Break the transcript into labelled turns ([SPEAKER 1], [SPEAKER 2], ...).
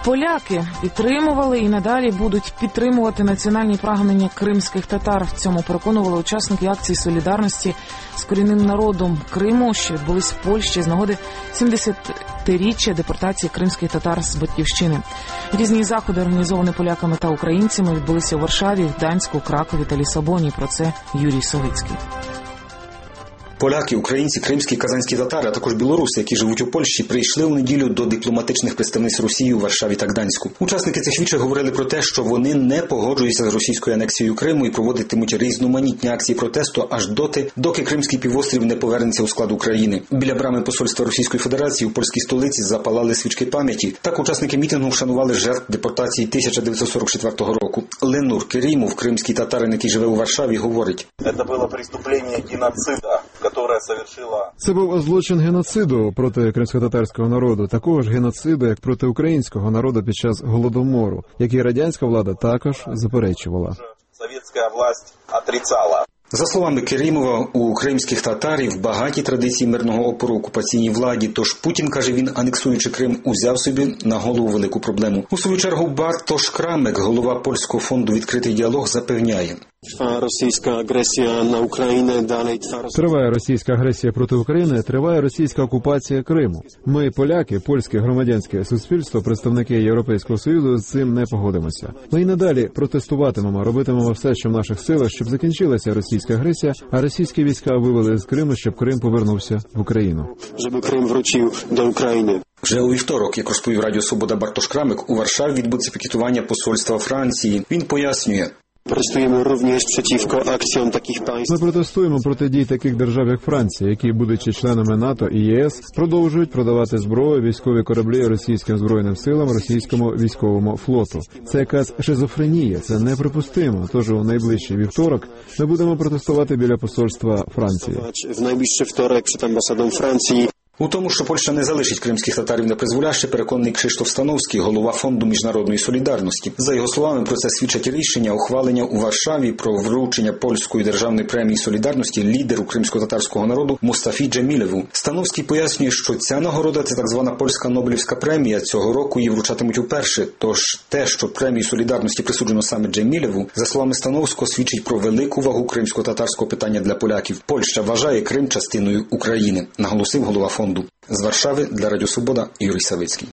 [SPEAKER 1] Поляки підтримували і надалі будуть підтримувати національні прагнення кримських татар. В цьому переконували учасники акції солідарності з корінним народом Криму, що відбулись в Польщі з нагоди 70-річчя депортації кримських татар з Батьківщини. Різні заходи, організовані поляками та українцями, відбулися у Варшаві, Гданську, Кракові та Лісабоні. Про це Юрій Савицький.
[SPEAKER 2] Поляки, українці, кримські, казанські татари, а також білоруси, які живуть у Польщі, прийшли у неділю до дипломатичних представництв Росії у Варшаві та Гданську. Учасники цих віче говорили про те, що вони не погоджуються з російською анексією Криму і проводитимуть різноманітні акції протесту аж доки Кримський півострів не повернеться у склад України. Біля брами посольства Російської Федерації у польській столиці запалали свічки пам'яті. Так учасники мітингу вшанували жертв депортації 1944 року. Ленур Керімов, кримський татарин, який живе у Варшаві, говорить:
[SPEAKER 3] «Це було преступлення геноциду,
[SPEAKER 4] Це був злочин геноциду проти кримськотатарського народу, такого ж геноциду, як проти українського народу під час Голодомору, який радянська влада також заперечувала.
[SPEAKER 3] Совєтська власть отрицала».
[SPEAKER 2] За словами Керімова, у кримських татарів багаті традиції мирного опору окупаційній владі, тож Путін, каже він, анексуючи Крим, узяв собі на голову велику проблему. У свою чергу Бартош Крамек, голова польського фонду «Відкритий діалог», запевняє:
[SPEAKER 5] Російська агресія на Україну далі
[SPEAKER 4] Триває російська агресія проти України, триває російська окупація Криму. Ми, поляки, польське громадянське суспільство, представники Європейського Союзу, з цим не погодимося. Ми й надалі протестуватимемо, робитимемо все, що в наших силах, щоб закінчилася російська агресія, а російські війська вивели з Криму, щоб Крим повернувся в Україну.
[SPEAKER 5] Щоб Крим вручив до України.
[SPEAKER 2] Вже у вівторок, як розповів Радіо Свобода Бартош Крамек, у Варшаві відбудеться пікетування посольства Франції. Він пояснює:
[SPEAKER 5] Протестуємо również przeciwko акціям таких państw.
[SPEAKER 4] Ми протестуємо проти дій таких держав, як Франція, які, будучи членами НАТО і ЄС, продовжують продавати зброю, військові кораблі російським збройним силам, російському військовому флоту. Це якась шизофренія, це неприпустимо. Тож у найближчий вівторок ми будемо протестувати біля посольства Франції.
[SPEAKER 5] В найближчий вівторок перед амбасадом Франції.
[SPEAKER 2] У тому, що Польща не залишить кримських татарів на призволяще, переконаний Кшиштоф Становський, голова Фонду міжнародної солідарності. За його словами, про це свідчать рішення, ухвалення у Варшаві про вручення польської державної премії солідарності лідеру кримсько-татарського народу Мустафі Джемілєву. Становський пояснює, що ця нагорода – це так звана польська Нобелівська премія. Цього року її вручатимуть уперше. Тож те, що премію солідарності присуджено саме Джемілєву, за словами Становського, свідчить про велику вагу кримсько-татарського питання для поляків. Польща вважає Крим частиною України, наголосив голова фонду. З Варшави для Радіо Свобода Юрій Савицький.